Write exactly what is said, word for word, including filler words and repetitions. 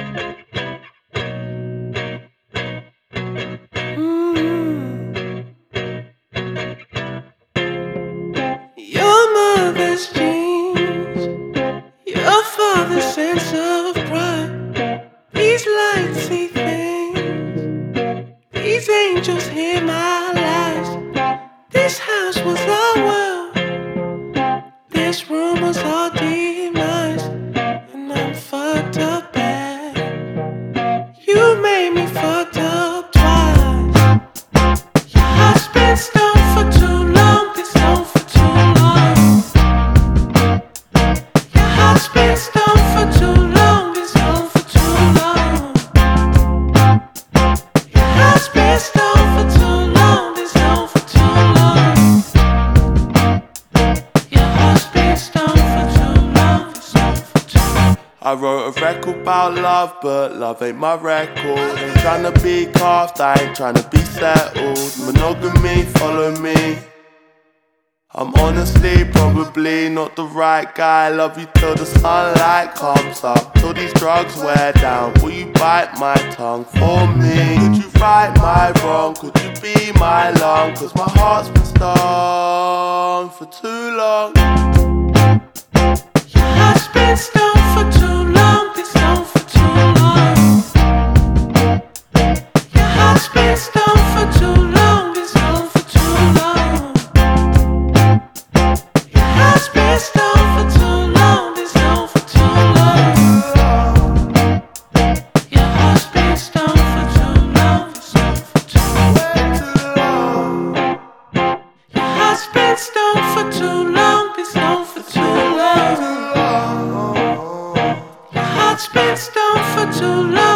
Your mother's jeans, your father's sense of pride. These lights see things, these angels hear my lies. This house was our world, this room was our demise. And I'm fucked up bad, you made me fucked up twice. Your heart's been stoned for too long, been stoned for too long. Your heart's been stoned for too long, been stoned for too long. Your heart's been stoned for too long, been stoned for too long. Your heart's been stoned for too long, been stoned for too long. I wrote a record about love, but love ain't my record. Ain't tryna be carved, I ain't tryna be settled. Monogamy, follow me. I'm honestly probably not the right guy. Love you till the sunlight comes up, till these drugs wear down. Will you bite my tongue for me? Could you right my wrong? Could you be my lung? Cause my heart's been stoned for too long. Your heart's been stoned for too long, been stoned for too long. Your heart's been stoned for too long, been stoned for too long. Your heart's been stoned for too long, been stoned for too long. Your heart's been stoned for too long, been stoned for too long. Your heart's been stoned for too long, been stoned for too long. Your heart's been stoned for too long.